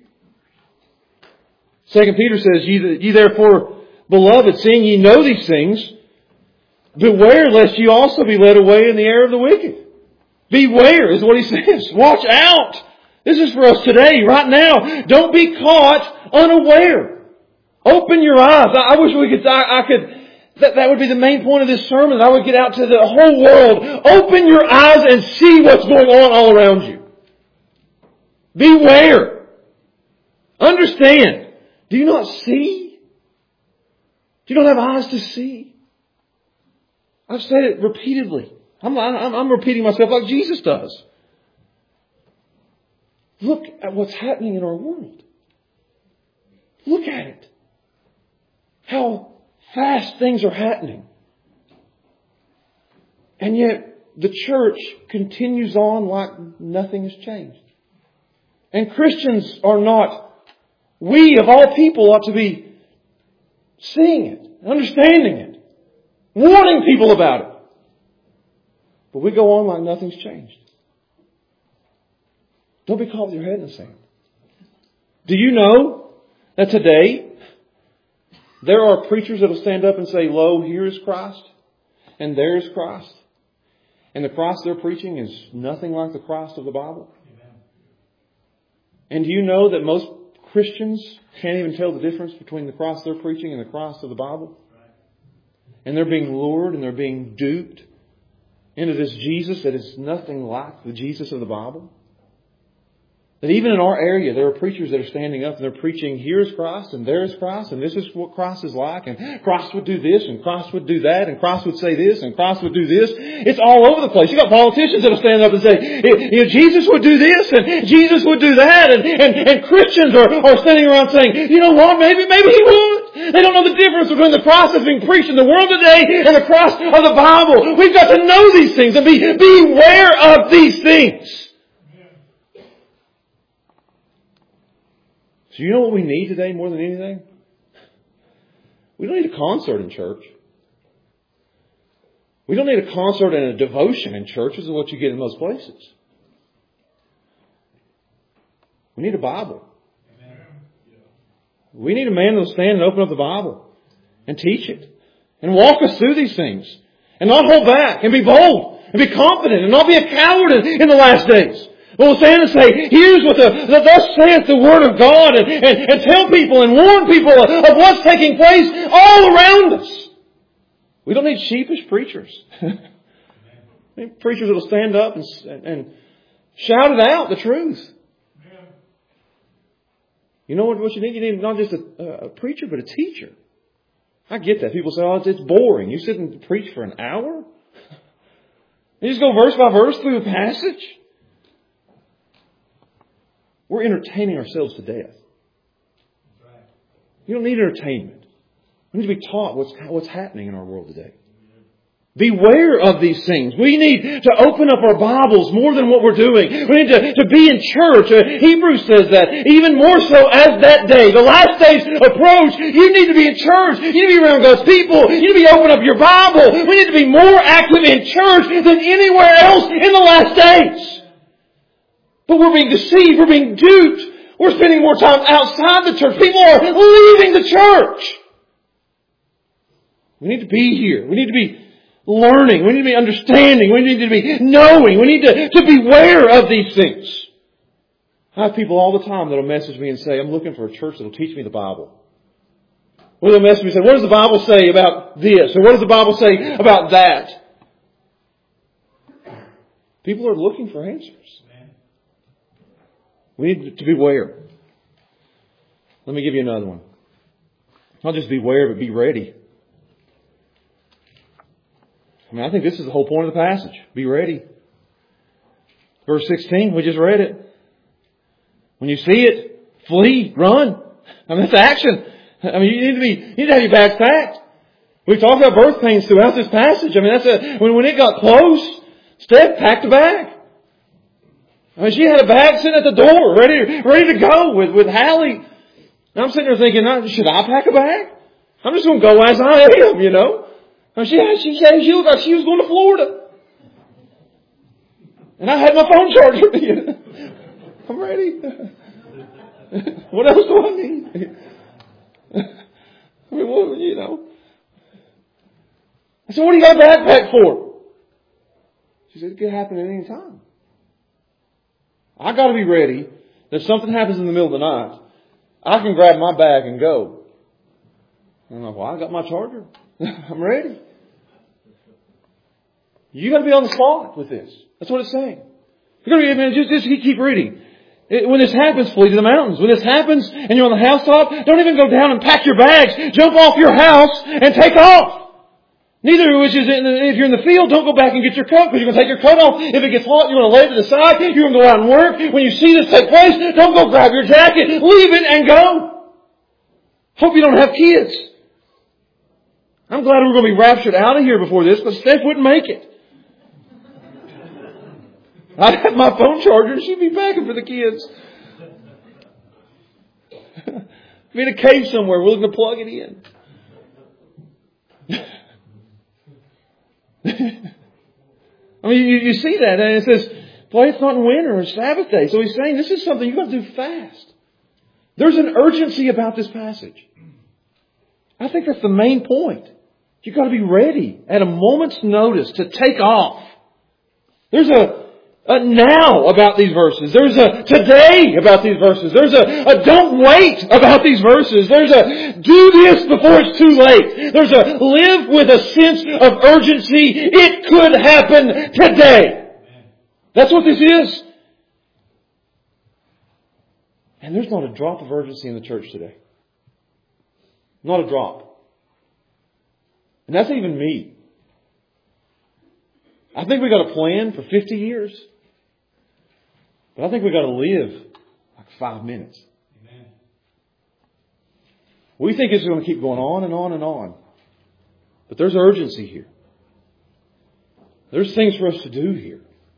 2 Peter says, Ye therefore, beloved, seeing ye know these things, beware lest ye also be led away in the error of the wicked. Beware is what he says. Watch out. This is for us today, right now. Don't be caught unaware. Open your eyes. I wish that would be the main point of this sermon, that I would get out to the whole world. Open your eyes and see what's going on all around you. Beware. Understand. Do you not see? Do you not have eyes to see? I've said it repeatedly. I'm repeating myself like Jesus does. Look at what's happening in our world. Look at it. How fast things are happening. And yet the church continues on like nothing has changed. And Christians are not, we of all people ought to be seeing it, understanding it, warning people about it. But we go on like nothing's changed. Don't be caught with your head in the sand. Do you know that today there are preachers that will stand up and say, Lo, here is Christ, and there is Christ. And the Christ they're preaching is nothing like the Christ of the Bible. Amen. And do you know that most Christians can't even tell the difference between the Christ they're preaching and the Christ of the Bible? Right. And they're being lured and they're being duped into this Jesus that is nothing like the Jesus of the Bible. That even in our area, there are preachers that are standing up and they're preaching, here's Christ and there's Christ and this is what Christ is like and Christ would do this and Christ would do that and Christ would say this and Christ would do this. It's all over the place. You got politicians that will stand up and say, Jesus would do this and Jesus would do that and Christians are standing around saying, you know what, maybe He would. They don't know the difference between the Christ that's being preached in the world today and the Christ of the Bible. We've got to know these things and beware of these things. So you know what we need today more than anything? We don't need a concert in church. We don't need a concert and a devotion in church, which is what you get in most places. We need a Bible. We need a man that will stand and open up the Bible and teach it and walk us through these things and not hold back and be bold and be confident and not be a coward in the last days. We'll stand and say, here's what thus saith the Word of God and tell people and warn people of what's taking place all around us. We don't need sheepish preachers. We need preachers that will stand up and shout it out, the truth. You know what you need? You need not just a preacher, but a teacher. I get that. People say, oh, it's boring. You sit and preach for an hour? You just go verse by verse through a passage? We're entertaining ourselves to death. You don't need entertainment. We need to be taught what's happening in our world today. Beware of these things. We need to open up our Bibles more than what we're doing. We need to be in church. Hebrews says that. Even more so as that day. The last days approach. You need to be in church. You need to be around God's people. You need to be opening up your Bible. We need to be more active in church than anywhere else in the last days. But we're being deceived. We're being duped. We're spending more time outside the church. People are leaving the church. We need to be here. We need to be learning. We need to be understanding. We need to be knowing. We need to beware of these things. I have people all the time that will message me and say, I'm looking for a church that will teach me the Bible. Or they'll message me and say, what does the Bible say about this? Or what does the Bible say about that? People are looking for answers. We need to beware. Let me give you another one. Not just beware, but be ready. I mean, I think this is the whole point of the passage. Be ready. Verse 16, we just read it. When you see it, flee, run. I mean, that's action. I mean, you need to have your bags packed. We've talked about birth pains throughout this passage. I mean, when it got close, Steph packed a bag. I mean, she had a bag sitting at the door, ready to go with Hallie. And I'm sitting there thinking, should I pack a bag? I'm just going to go as I am, you know. She looked like she was going to Florida. And I had my phone charger. I'm ready. What else do I need? I mean, well, you know. I said, what do you got a backpack for? She said, it could happen at any time. I got to be ready that if something happens in the middle of the night, I can grab my bag and go. And I'm like, well, I got my charger. I'm ready. You got to be on the spot with this. That's what it's saying. You got to be, just keep reading. When this happens, flee to the mountains. When this happens and you're on the housetop, don't even go down and pack your bags. Jump off your house and take off. Neither, which is, if you're in the field, don't go back and get your coat because you're going to take your coat off. If it gets hot, you're going to lay it to the side. You're going to go out and work. When you see this take place, don't go grab your jacket. Leave it and go. Hope you don't have kids. I'm glad we're going to be raptured out of here before this, because Steph wouldn't make it. I'd have my phone charger and she'd be packing for the kids. Be in a cave somewhere, we're looking to plug it in. I mean, you see that, and it says, boy, it's not winter, it's Sabbath day. So he's saying this is something you've got to do fast. There's an urgency about this passage. I think that's the main point. You've got to be ready at a moment's notice to take off. There's a now about these verses. There's a today about these verses. There's a don't wait about these verses. There's a do this before it's too late. There's a live with a sense of urgency. It could happen today. That's what this is. And there's not a drop of urgency in the church today. Not a drop. And that's even me. I think we got a plan for 50 years. But I think we got to live like 5 minutes. Amen. We think it's going to keep going on and on and on. But there's urgency here. There's things for us to do here.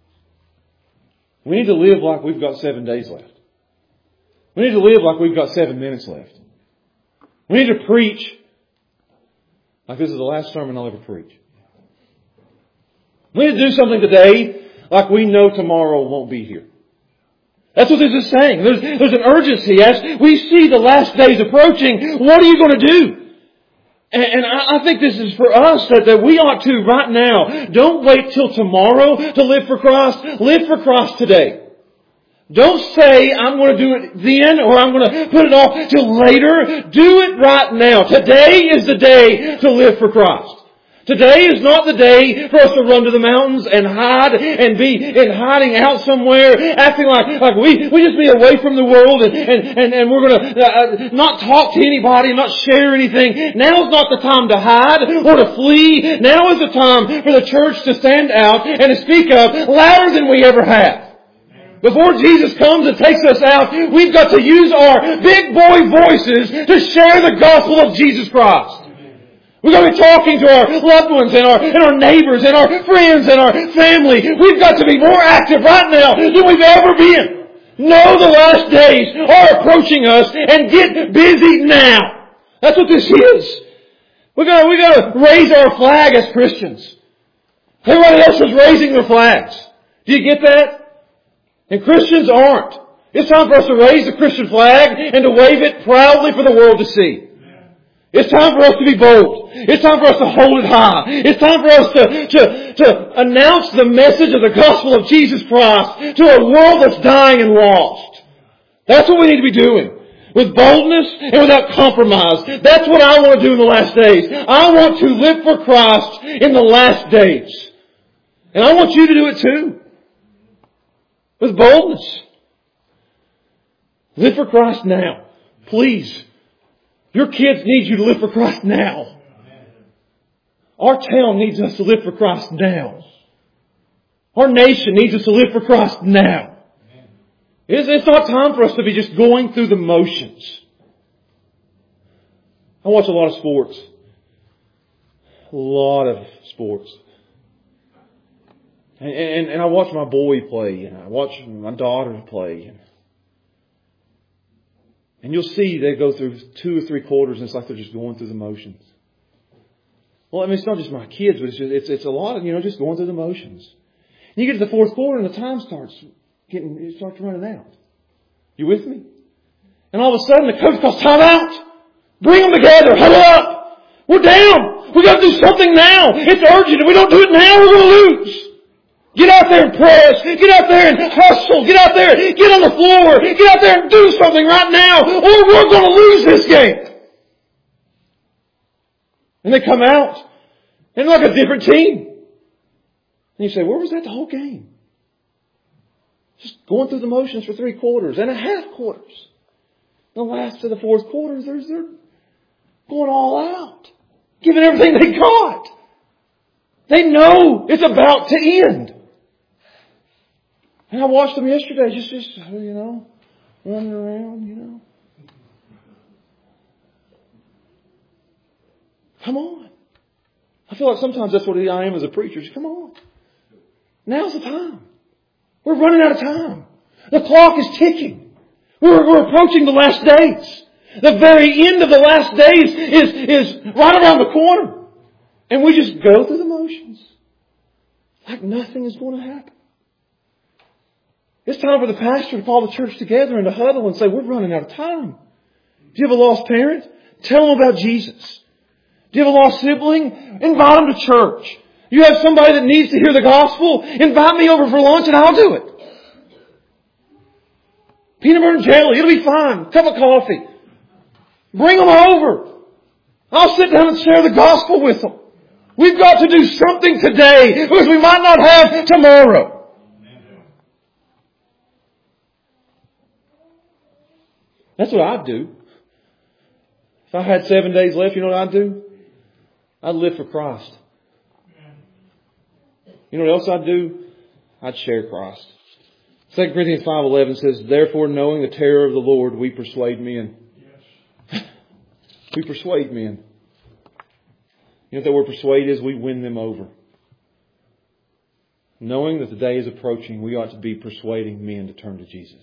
We need to live like we've got 7 days left. We need to live like we've got 7 minutes left. We need to preach like this is the last sermon I'll ever preach. We need to do something today like we know tomorrow won't be here. That's what this is saying. There's an urgency. As we see the last days approaching, what are you going to do? And I think this is for us that we ought to right now. Don't wait till tomorrow to live for Christ. Live for Christ today. Don't say, I'm going to do it then or I'm going to put it off till later. Do it right now. Today is the day to live for Christ. Today is not the day for us to run to the mountains and hide and be in hiding out somewhere, acting like we just be away from the world and we're going to not talk to anybody, not share anything. Now is not the time to hide or to flee. Now is the time for the church to stand out and to speak up louder than we ever have. Before Jesus comes and takes us out, we've got to use our big boy voices to share the gospel of Jesus Christ. We've got to be talking to our loved ones and our neighbors and our friends and our family. We've got to be more active right now than we've ever been. Know the last days are approaching us and get busy now. That's what this is. We got to raise our flag as Christians. Everybody else is raising their flags. Do you get that? And Christians aren't. It's time for us to raise the Christian flag and to wave it proudly for the world to see. It's time for us to be bold. It's time for us to hold it high. It's time for us to announce the message of the gospel of Jesus Christ to a world that's dying and lost. That's what we need to be doing. With boldness and without compromise. That's what I want to do in the last days. I want to live for Christ in the last days. And I want you to do it too. With boldness. Live for Christ now. Please. Your kids need you to live for Christ now. Our town needs us to live for Christ now. Our nation needs us to live for Christ now. It's not time for us to be just going through the motions. I watch a lot of sports. A lot of sports. And I watch my boy play. And I watch my daughter play. And you'll see they go through 2 or 3 quarters and it's like they're just going through the motions. Well, I mean, it's not just my kids, but it's a lot of, just going through the motions. And you get to the 4th quarter and the time starts running out. You with me? And all of a sudden the coach calls time out. Bring them together. Huddle up. We're down. We've got to do something now. It's urgent. If we don't do it now, we're going to lose. Get out there and press. Get out there and hustle. Get out there. Get on the floor. Get out there and do something right now, or we're going to lose this game. And they come out and they're like a different team. And you say, where was that the whole game? Just going through the motions for 3 quarters and a half quarters. The last of the 4th quarter, they're going all out. Giving everything they got. They know it's about to end. And I watched them yesterday, just running around, Come on. I feel like sometimes that's what I am as a preacher. Just come on. Now's the time. We're running out of time. The clock is ticking. We're approaching the last days. The very end of the last days is right around the corner. And we just go through the motions. Like nothing is going to happen. It's time for the pastor to call the church together and to huddle and say, we're running out of time. Do you have a lost parent? Tell them about Jesus. Do you have a lost sibling? Invite them to church. You have somebody that needs to hear the gospel? Invite me over for lunch and I'll do it. Peanut butter and jelly. It'll be fine. Cup of coffee. Bring them over. I'll sit down and share the gospel with them. We've got to do something today because we might not have tomorrow. That's what I'd do. If I had 7 days left, you know what I'd do? I'd live for Christ. You know what else I'd do? I'd share Christ. 2 Corinthians 5:11 says, therefore, knowing the terror of the Lord, we persuade men. Yes. We persuade men. You know what that word persuade is? We win them over. Knowing that the day is approaching, we ought to be persuading men to turn to Jesus.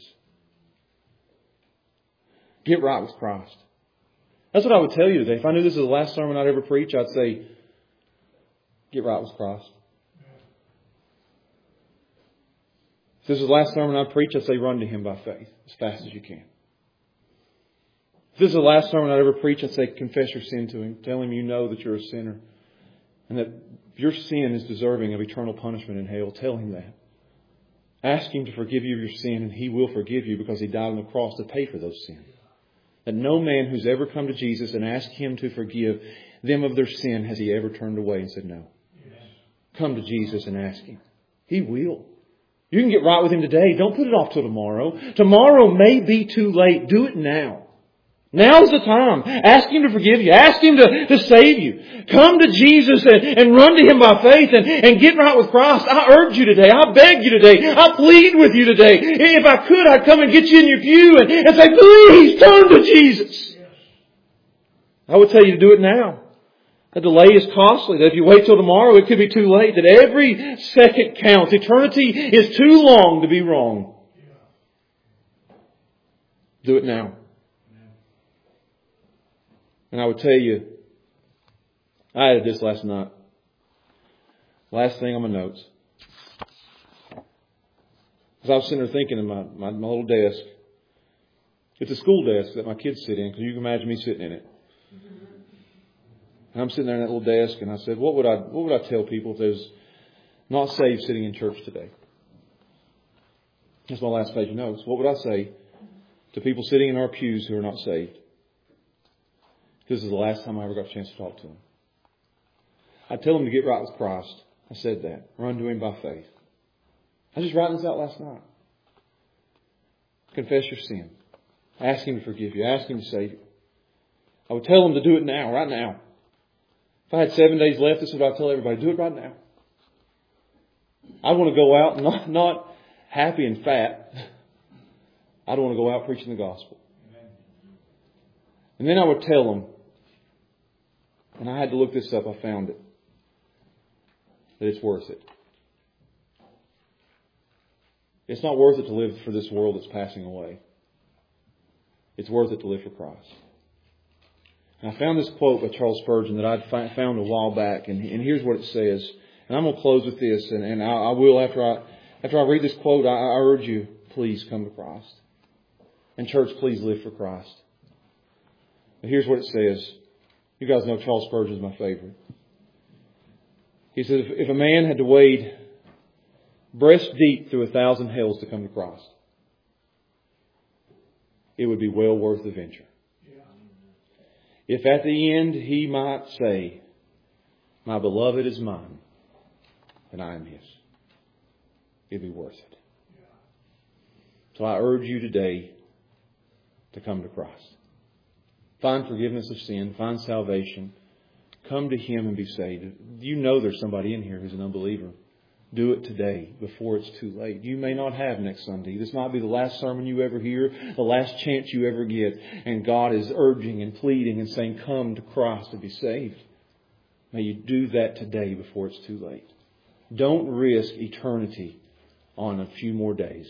Get right with Christ. That's what I would tell you today. If I knew this was the last sermon I'd ever preach, I'd say, get right with Christ. If this is the last sermon I preach, I'd say run to Him by faith as fast as you can. If this is the last sermon I'd ever preach, I'd say confess your sin to Him. Tell Him you know that you're a sinner and that your sin is deserving of eternal punishment in hell. Tell Him that. Ask Him to forgive you of your sin and He will forgive you because He died on the cross to pay for those sins. That no man who's ever come to Jesus and asked Him to forgive them of their sin has He ever turned away and said no. Yes. Come to Jesus and ask Him. He will. You can get right with Him today. Don't put it off till tomorrow. Tomorrow may be too late. Do it now. Now's the time. Ask Him to forgive you. Ask Him to save you. Come to Jesus and run to Him by faith and get right with Christ. I urge you today. I beg you today. I plead with you today. If I could, I'd come and get you in your pew and say, please turn to Jesus. I would tell you to do it now. A delay is costly. That if you wait till tomorrow, it could be too late. That every second counts. Eternity is too long to be wrong. Do it now. And I would tell you, I added this last night. Last thing on my notes. As I was sitting there thinking in my little desk. It's a school desk that my kids sit in, because you can imagine me sitting in it. And I'm sitting there in that little desk, and I said, what would I tell people if there's not saved sitting in church today? That's my last page of notes. What would I say to people sitting in our pews who are not saved? This is the last time I ever got a chance to talk to them. I'd tell them to get right with Christ. I said that. Run to Him by faith. I was just writing this out last night. Confess your sin. Ask Him to forgive you. Ask Him to save you. I would tell them to do it now, right now. If I had 7 days left, this is what I'd tell everybody. Do it right now. I want to go out not happy and fat. I don't want to go out preaching the gospel. And then I would tell them, and I had to look this up, I found it, that it's worth it. It's not worth it to live for this world that's passing away. It's worth it to live for Christ. And I found this quote by Charles Spurgeon that I'd found a while back, and here's what it says. And I'm going to close with this, and I will after I read this quote. I urge you, please come to Christ. And church, please live for Christ. But here's what it says. You guys know Charles Spurgeon is my favorite. He said, if a man had to wade breast deep through 1,000 hells to come to Christ, it would be well worth the venture. If at the end he might say, my beloved is mine, and I am His, it'd be worth it. So I urge you today to come to Christ. Find forgiveness of sin. Find salvation. Come to Him and be saved. You know there's somebody in here who's an unbeliever. Do it today before it's too late. You may not have next Sunday. This might be the last sermon you ever hear, the last chance you ever get. And God is urging and pleading and saying, come to Christ to be saved. May you do that today before it's too late. Don't risk eternity on a few more days.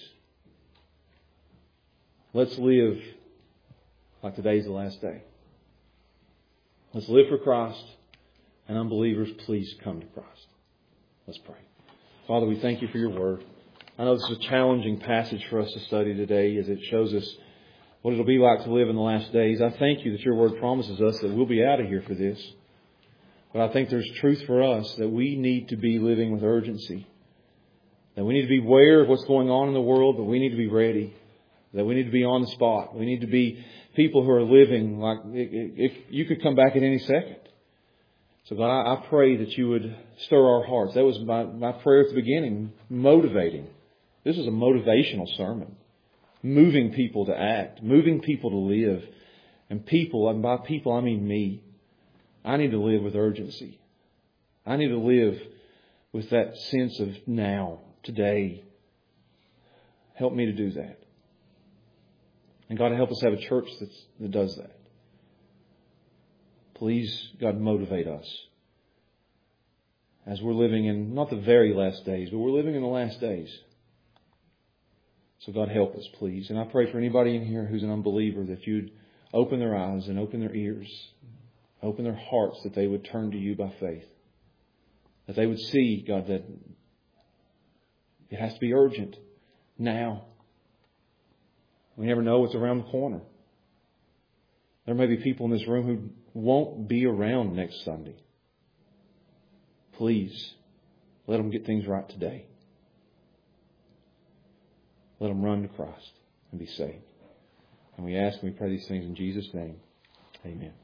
Let's live like today's the last day. Let's live for Christ. And unbelievers, please come to Christ. Let's pray. Father, we thank You for Your Word. I know this is a challenging passage for us to study today as it shows us what it'll be like to live in the last days. I thank You that Your Word promises us that we'll be out of here for this. But I think there's truth for us that we need to be living with urgency. That we need to be aware of what's going on in the world, but we need to be ready. That we need to be on the spot. We need to be people who are living like if You could come back at any second. So God, I pray that You would stir our hearts. That was my prayer at the beginning, motivating. This is a motivational sermon. Moving people to act, moving people to live. And people, and by people I mean me. I need to live with urgency. I need to live with that sense of now, today. Help me to do that. And God, help us have a church that does that. Please, God, motivate us. As we're living in, not the very last days, but we're living in the last days. So God, help us, please. And I pray for anybody in here who's an unbeliever that You'd open their eyes and open their ears, open their hearts, that they would turn to You by faith. That they would see, God, that it has to be urgent now. We never know what's around the corner. There may be people in this room who won't be around next Sunday. Please, let them get things right today. Let them run to Christ and be saved. And we ask and we pray these things in Jesus' name. Amen.